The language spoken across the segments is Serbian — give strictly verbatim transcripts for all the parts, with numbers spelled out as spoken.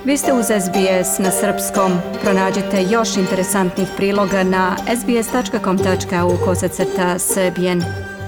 Vi ste uz S B S na srpskom. Pronađite još interesantnih priloga na sbs.com.au kosacrta srbijen.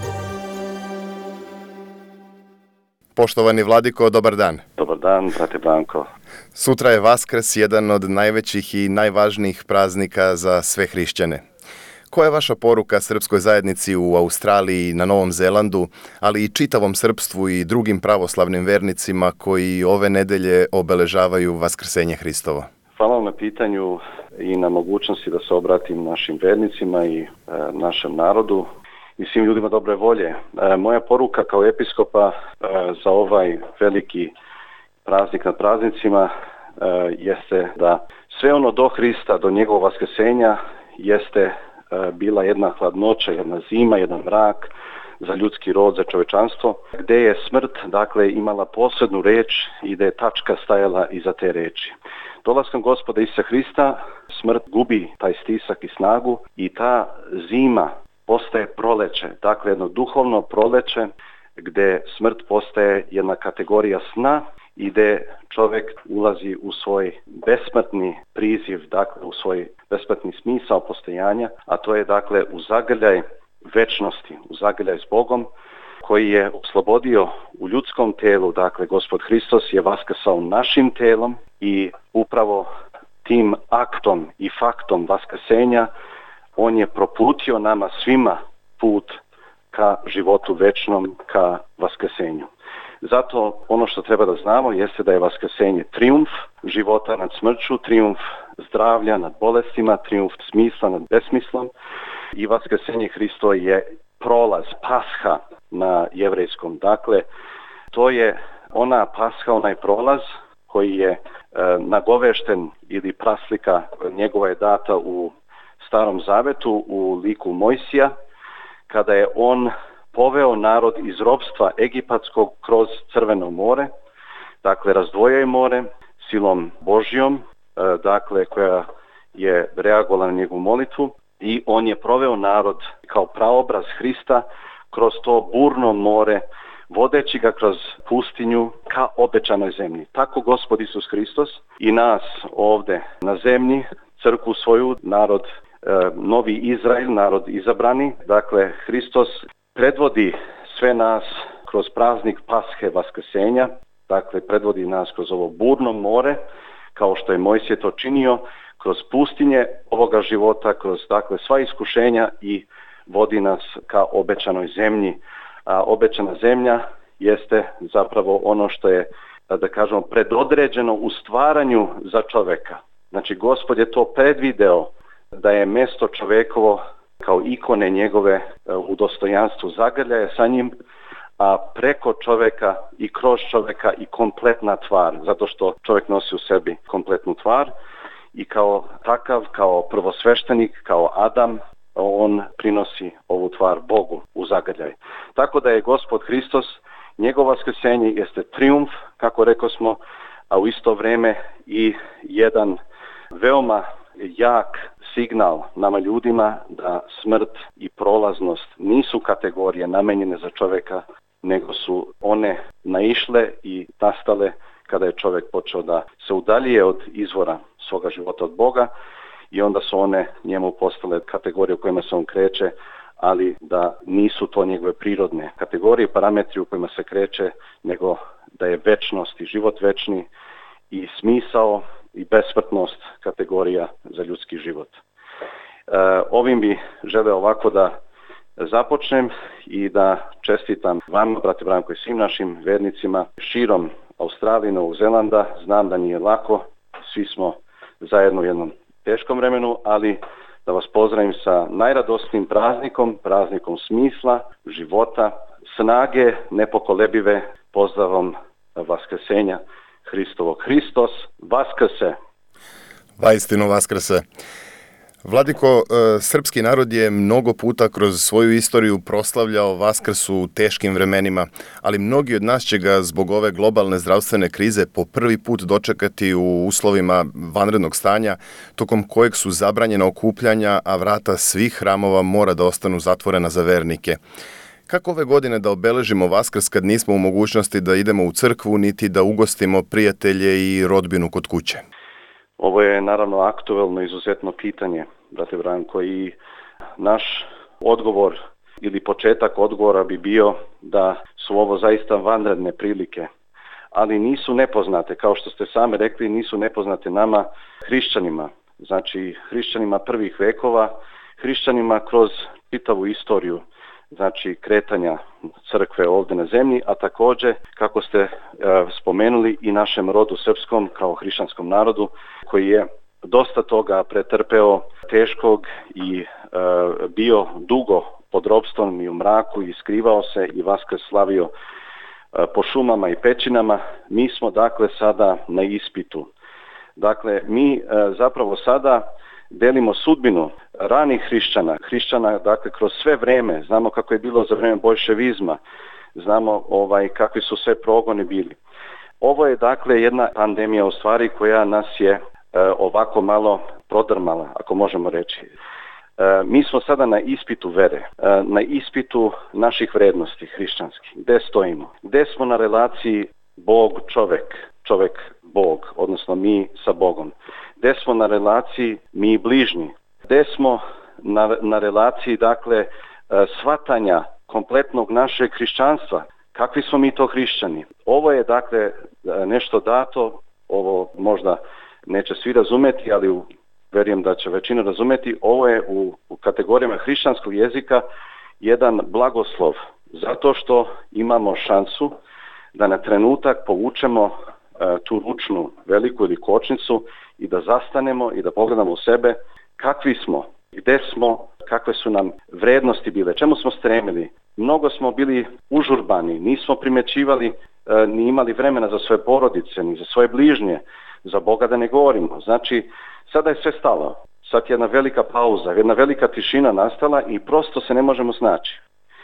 Poštovani Vladiko, dobar dan. Dobar dan, brate Branko. Sutra je Vaskrs, jedan od najvećih i najvažnijih praznika za sve hrišćane. Koja je vaša poruka srpskoj zajednici u Australiji i na Novom Zelandu, ali i čitavom srpstvu i drugim pravoslavnim vernicima koji ove nedelje obeležavaju Vaskrsenje Hristovo? Hvala vam na pitanju i na mogućnosti da se obratim našim vernicima i e, našem narodu i svim ljudima dobre volje. E, moja poruka kao episkopa e, za ovaj veliki praznik nad praznicima e, jeste da sve ono do Hrista, do njegovog vaskrsenja jeste bila jedna hladnoća, jedna zima, jedan mrak za ljudski rod, za čovečanstvo, gdje je smrt, dakle, imala posebnu reč i da je tačka stajala iza te reči. Dolaskom Gospoda Isusa Hrista smrt gubi taj stisak i snagu i ta zima postaje proleće, dakle jedno duhovno proleće gdje smrt postaje jedna kategorija sna i gdje čovjek ulazi u svoj besmrtni priziv, dakle u svoj besmrtni smisao postojanja, a to je dakle u zagrljaj večnosti, u zagrljaj s Bogom, koji je oslobodio u ljudskom telu, dakle Gospod Hristos je vaskrsao našim telom i upravo tim aktom i faktom vaskrsenja on je proputio nama svima put ka životu večnom, ka vaskrsenju. Zato ono što treba da znamo jeste da je vaskrsenje trijumf života nad smrću, trijumf zdravlja nad bolestima, trijumf smisla nad besmislom i vaskrsenje Hristo je prolaz, pasha na jevrejskom. Dakle, to je ona pasha, onaj prolaz koji je e, nagovešten ili praslika njegova je data u Starom Zavetu u liku Mojsija, kada je on poveo narod iz ropstva egipatskog kroz Crveno more, dakle razdvojio je more silom Božjom, dakle koja je reagovala na njegovu molitvu i on je proveo narod kao praobraz Hrista kroz to burno more, vodeći ga kroz pustinju ka obećanoj zemlji. Tako Gospod Isus Hristos i nas ovdje na zemlji, crkvu svoju, narod, novi Izrael, narod izabrani, dakle Hristos predvodi sve nas kroz praznik Pashe vaskrsenja, dakle predvodi nas kroz ovo burno more, kao što je Mojsije to činio, kroz pustinje ovoga života, kroz dakle sva iskušenja i vodi nas ka obećanoj zemlji. A obećana zemlja jeste zapravo ono što je, da kažemo, predodređeno u stvaranju za čoveka. Znači Gospod je to predvideo da je mjesto čovekovo kao ikone njegove u dostojanstvu zagrljaja sa njim, a preko čovjeka i kroz čovjeka i kompletna tvar, zato što čovjek nosi u sebi kompletnu tvar i kao takav, kao prvosveštenik, kao Adam, on prinosi ovu tvar Bogu u zagrljaj. Tako da je Gospod Hristos, njegovo vaskrsenje jeste trijumf, kako rekao smo, a u isto vrijeme i jedan veoma jak signal nama ljudima da smrt i prolaznost nisu kategorije namenjene za čovjeka, nego su one naišle i nastale kada je čovjek počeo da se udaljuje od izvora svoga života od Boga i onda su one njemu postale kategorije u kojima se on kreće, ali da nisu to njegove prirodne kategorije, parametri u kojima se kreće, nego da je večnost i život večni i smisao i besmrtnost kategorija za ljudski život. E, ovim bi želeo ovako da započnem i da čestitam vama, brate Branko, i svim našim vernicima širom Australije, Novog Zelanda. Znam da nije lako, svi smo zajedno u jednom teškom vremenu, ali da vas pozdravim sa najradosnijim praznikom, praznikom smisla, života, snage, nepokolebive, pozdravom vaskrsenja Hristovog. Hristos vaskrse! Vaistinu vaskrse! Vladiko, srpski narod je mnogo puta kroz svoju istoriju proslavljao Vaskrs u teškim vremenima, ali mnogi od nas će ga zbog ove globalne zdravstvene krize po prvi put dočekati u uslovima vanrednog stanja, tokom kojeg su zabranjena okupljanja, a vrata svih hramova mora da ostanu zatvorena za vernike. Kako ove godine da obeležimo Vaskrs kad nismo u mogućnosti da idemo u crkvu niti da ugostimo prijatelje i rodbinu kod kuće? Ovo je naravno aktuelno izuzetno pitanje, brate Branko, i naš odgovor ili početak odgovora bi bio da su ovo zaista vanredne prilike, ali nisu nepoznate, kao što ste sami rekli, nisu nepoznate nama hrišćanima, znači hrišćanima prvih vekova, hrišćanima kroz čitavu istoriju, znači kretanja crkve ovdje na zemlji, a također, kako ste e, spomenuli, i našem rodu srpskom kao hrišćanskom narodu koji je dosta toga pretrpeo teškog i e, bio dugo pod ropstvom i u mraku i skrivao se i Vaskrs slavio e, po šumama i pećinama. Mi smo dakle sada na ispitu. Dakle, mi e, zapravo sada delimo sudbinu ranih hrišćana, hrišćana dakle kroz sve vreme, znamo kako je bilo za vrijeme boljševizma, znamo ovaj kakvi su sve progoni bili. Ovo je dakle jedna pandemija u stvari koja nas je e, ovako malo prodrmala, ako možemo reći. E, mi smo sada na ispitu vere, e, na ispitu naših vrednosti hrišćanskih. Gde stojimo? Gde smo na relaciji Bog-čovek, čovek-Bog, odnosno mi sa Bogom? Gde smo na relaciji mi bližnji? Gde smo na, na relaciji, dakle, shvatanja kompletnog našeg hrišćanstva? Kakvi smo mi to hrišćani? Ovo je, dakle, nešto dato, ovo možda neće svi razumeti, ali vjerujem da će većina razumeti, ovo je u, u kategorijama hrišćanskog jezika jedan blagoslov, zato što imamo šansu da na trenutak povučemo tu ručnu veliku ili kočnicu i da zastanemo i da pogledamo u sebe kakvi smo, gde smo, kakve su nam vrednosti bile, čemu smo stremili. Mnogo smo bili užurbani, nismo primjećivali ni imali vremena za svoje porodice, ni za svoje bližnje, za Boga da ne govorimo. Znači, sada je sve stalo, sad je jedna velika pauza, jedna velika tišina nastala i prosto se ne možemo snaći.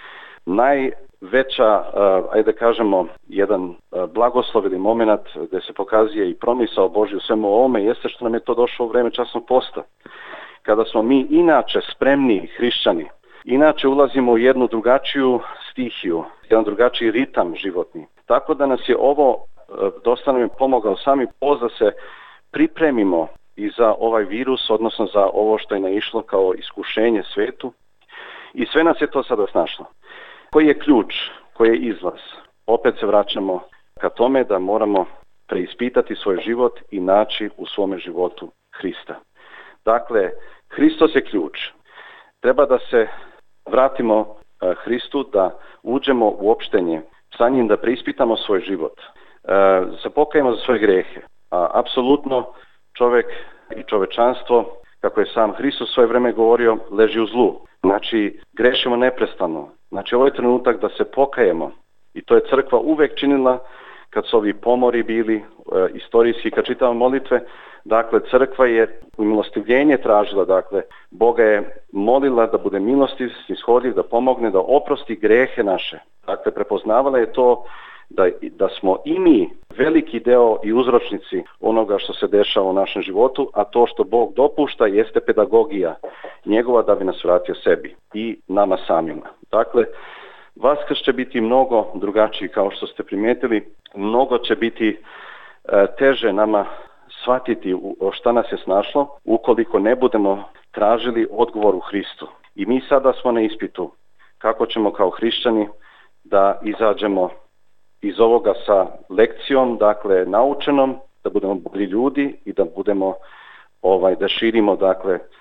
Najveća, uh, ajde da kažemo, jedan uh, blagoslov ili moment gdje se pokazuje i promisao Božji u svemu ovome jeste što nam je to došlo u vreme časnog posta. Kada smo mi inače spremni hrišćani, inače ulazimo u jednu drugačiju stihiju, jedan drugačiji ritam životni. Tako da nas je ovo uh, dosta nam je pomogao sami post da se pripremimo i za ovaj virus, odnosno za ovo što je naišlo kao iskušenje svetu. I sve nas je to sada snašlo. Koji je ključ, koji je izlaz? Opet se vraćamo ka tome da moramo preispitati svoj život i naći u svome životu Hrista. Dakle, Hristos je ključ. Treba da se vratimo Hristu, da uđemo u opštenje sa njim, da preispitamo svoj život. Se pokajemo za svoje grehe. A apsolutno čovjek i čovečanstvo, kako je sam Hristos svoje vreme govorio, leži u zlu. Znači, grešimo neprestano. Znači, ovo je trenutak da se pokajemo. I to je crkva uvek činila kad su ovi pomori bili e, istorijski, kad čitamo molitve. Dakle, crkva je u milostivljenje tražila, dakle, Boga je molila da bude milostiv, ishodljiv, da pomogne, da oprosti grehe naše. Dakle, prepoznavala je to da, da smo i mi veliki deo i uzročnici onoga što se dešava u našem životu, a to što Bog dopušta jeste pedagogija njegova da bi nas vratio sebi i nama samima. Dakle, Vaskrs će biti mnogo drugačiji, kao što ste primijetili, mnogo će biti e, teže nama shvatiti u šta nas je snašlo ukoliko ne budemo tražili odgovor u Hristu. I mi sada smo na ispitu kako ćemo kao hrišćani da izađemo iz ovoga sa lekcijom, dakle naučenom, da budemo bolji ljudi i da budemo ovaj da širimo dakle e,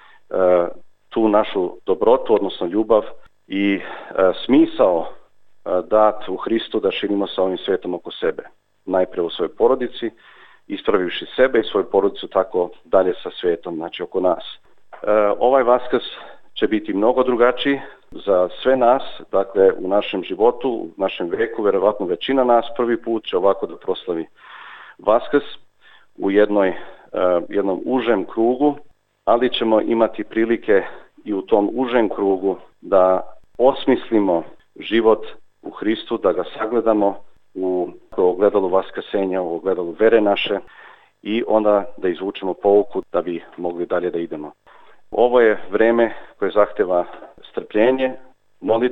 tu našu dobrotu, odnosno ljubav i e, smisao e, dat u Hristu da širimo sa ovim svijetom oko sebe. Najprije u svojoj porodici, ispravivši sebe i svoju porodicu, tako dalje sa svijetom, znači oko nas. E, ovaj Vaskrs će biti mnogo drugačiji za sve nas, dakle u našem životu, u našem veku, vjerovatno većina nas prvi put će ovako da proslavi Vaskrs u jednoj, uh, jednom užem krugu, ali ćemo imati prilike i u tom užem krugu da osmislimo život u Hristu, da ga sagledamo u ogledalu vaskrsenja, u ogledalu vere naše i onda da izvučemo pouku da bi mogli dalje da idemo. Ovo je vreme koje zahteva strpljenje, molitvu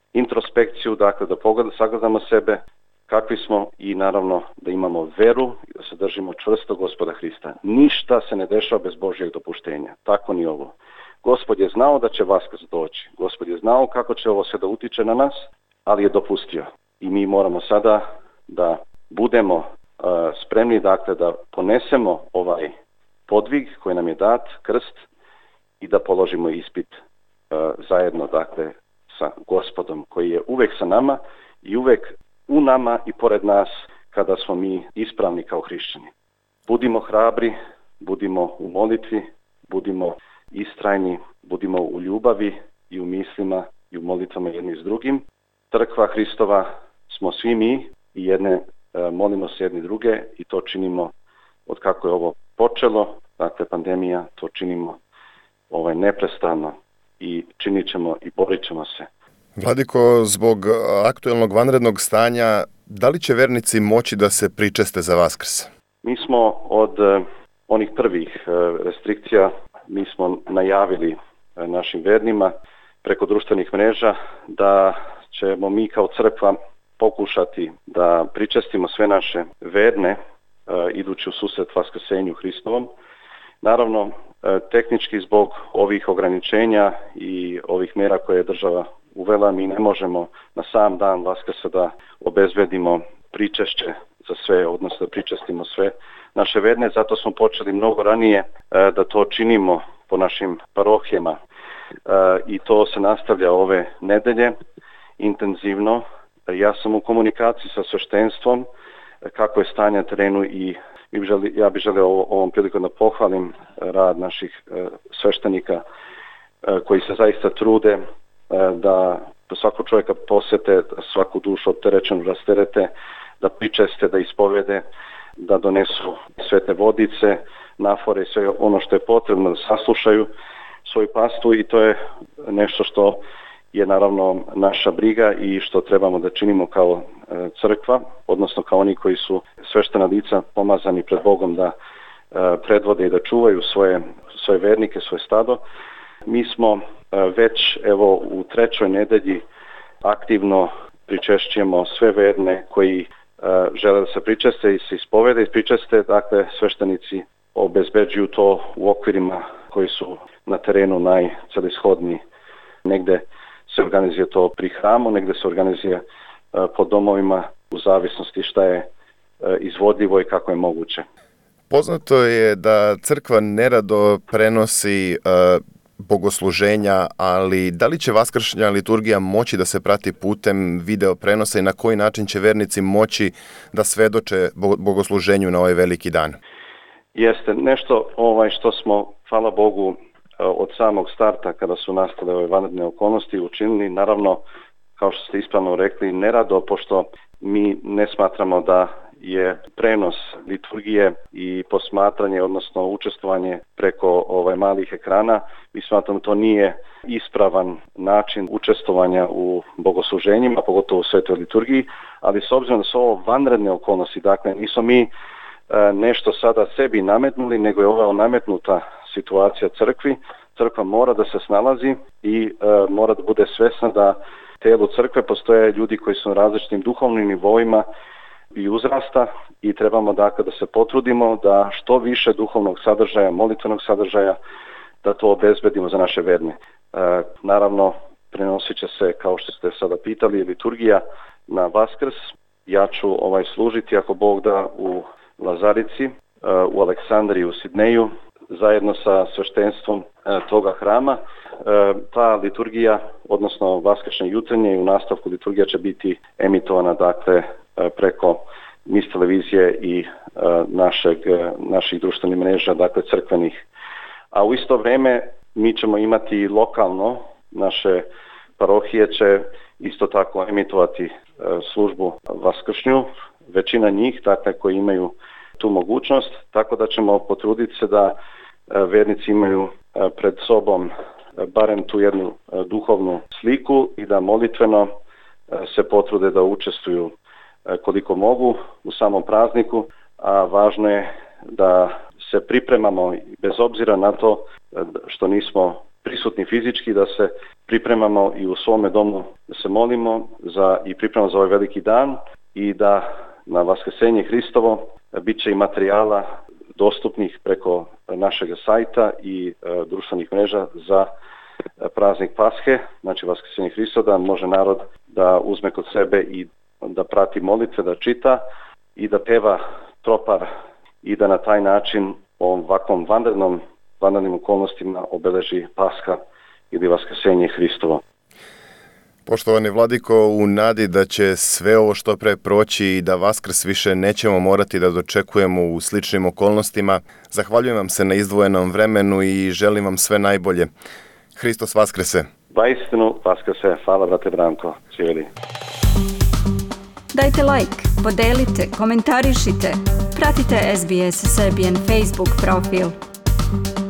introspekciju, dakle da pogledamo, sagledamo sebe, kakvi smo i naravno da imamo veru i da se držimo čvrsto Gospoda Hrista. Ništa se ne dešava bez Božjeg dopuštenja, tako ni ovo. Gospod je znao da će Vaskrs doći, Gospod je znao kako će ovo sve da utiče na nas, ali je dopustio. I mi moramo sada da budemo uh, spremni, dakle da ponesemo ovaj podvig koji nam je dat, krst, i da položimo ispit uh, zajedno, dakle, sa Gospodom koji je uvek sa nama i uvek u nama i pored nas kada smo mi ispravni kao hrišćani. Budimo hrabri, budimo u molitvi, budimo istrajni, budimo u ljubavi i u mislima i u molitvama jedni s drugim. Crkva Hristova smo svi mi i jedne e, molimo se jedni druge i to činimo od kako je ovo počelo, dakle pandemija, to činimo ovaj, neprestano i činit ćemo i borit ćemo se. Vladiko, zbog aktuelnog vanrednog stanja, da li će vernici moći da se pričeste za Vaskrs? Mi smo od e, onih prvih e, restrikcija, mi smo najavili e, našim vernima preko društvenih mreža da ćemo mi kao crkva pokušati da pričestimo sve naše verne e, idući u susret Vaskrsenju Hristovom. Naravno, e, tehnički zbog ovih ograničenja i ovih mera koje je država uvela, mi ne možemo na sam dan Vaskrsa da obezbedimo pričešće za sve, odnosno da pričestimo sve naše verne, zato smo počeli mnogo ranije e, da to činimo po našim parohijama e, i to se nastavlja ove nedelje intenzivno. Ja sam u komunikaciji sa sveštenstvom kako je stanje na terenu i ja bih želeo ovom prilikom da pohvalim rad naših sveštenika koji se zaista trude da svakog čovjeka posete, svaku dušu opterećenu rasterete, da pričeste, da ispovede, da donesu svete vodice, nafore i sve ono što je potrebno, da saslušaju svoju pastu i to je nešto što je naravno naša briga i što trebamo da činimo kao crkva, odnosno kao oni koji su sveštena lica pomazani pred Bogom da predvode i da čuvaju svoje, svoje vernike, svoje stado. Mi smo već evo u trećoj nedelji aktivno pričešćujemo sve verne koji žele da se pričeste i se ispovede i pričeste, dakle sveštenici obezbeđuju to u okvirima koji su na terenu najcelishodniji. Negde se organizuje to pri hramu, negde se organizuje po domovima u zavisnosti šta je izvodljivo i kako je moguće. Poznato je da crkva nerado prenosi uh, bogosluženja, ali da li će vaskršnja liturgija moći da se prati putem video prenosa i na koji način će vernici moći da svedoče bogosluženju na ovaj veliki dan? Jeste, nešto ovaj što smo, hvala Bogu, od samog starta kada su nastale ove vanredne okolnosti učinili, naravno, kao što ste ispravno rekli, nerado, pošto mi ne smatramo da je prenos liturgije i posmatranje, odnosno učestvovanje preko ovaj malih ekrana, mi smatramo to nije ispravan način učestvovanja u bogosluženjima, pogotovo u svetoj liturgiji, ali s obzirom da su ovo vanredne okolnosti, dakle nisu mi e, nešto sada sebi nametnuli, nego je ova nametnuta situacija crkvi. Crkva mora da se snalazi i e, mora da bude svesna da telu crkve postoje ljudi koji su na različitim duhovnim nivoima i uzrasta i trebamo dakle da se potrudimo da što više duhovnog sadržaja, molitvenog sadržaja, da to obezbedimo za naše verne. E, naravno, prenosit će se, kao što ste sada pitali, liturgija na Vaskrs. Ja ću ovaj služiti, ako Bog da, u Lazarici, e, u Aleksandriji, u Sidneju, zajedno sa sveštenstvom e, toga hrama. E, ta liturgija, odnosno vaskršnje jutrnje i u nastavku liturgija će biti emitovana dakle e, preko mis televizije i e, našeg, e, naših društvenih mreža, dakle crkvenih. A u isto vrijeme mi ćemo imati lokalno, naše parohije će isto tako emitovati e, službu vaskršnju, većina njih dakle koji imaju tu mogućnost, tako da ćemo potruditi se da e, vernici imaju e, pred sobom e, barem tu jednu e, duhovnu sliku i da molitveno e, se potrude da učestvuju e, koliko mogu u samom prazniku, a važno je da se pripremamo bez obzira na to što nismo prisutni fizički, da se pripremamo i u svome domu, da se molimo za, i pripremamo za ovaj veliki dan i da na Vaskrsenje Hristovo bit će i materijala dostupnih preko našeg sajta i e, društvenih mreža za praznik Pashe, znači Vaskrsenje Hristova, da može narod da uzme kod sebe i da prati molitve, da čita i da peva tropar i da na taj način u ovakvom vanrednom, vanrednim okolnostima obeleži Pasha ili Vaskrsenje Hristovo. Poštovani Vladiko, u nadi da će sve ovo što pre proći i da Vaskrs više nećemo morati da dočekujemo u sličnim okolnostima, zahvaljujem vam se na izdvojenom vremenu i želim vam sve najbolje. Hristos Vaskrese! Vaistinu Vaskrese! Hvala, brate Branko! Živjeli! Dajte like, podelite, komentarišite, pratite S B S Serbian Facebook profil.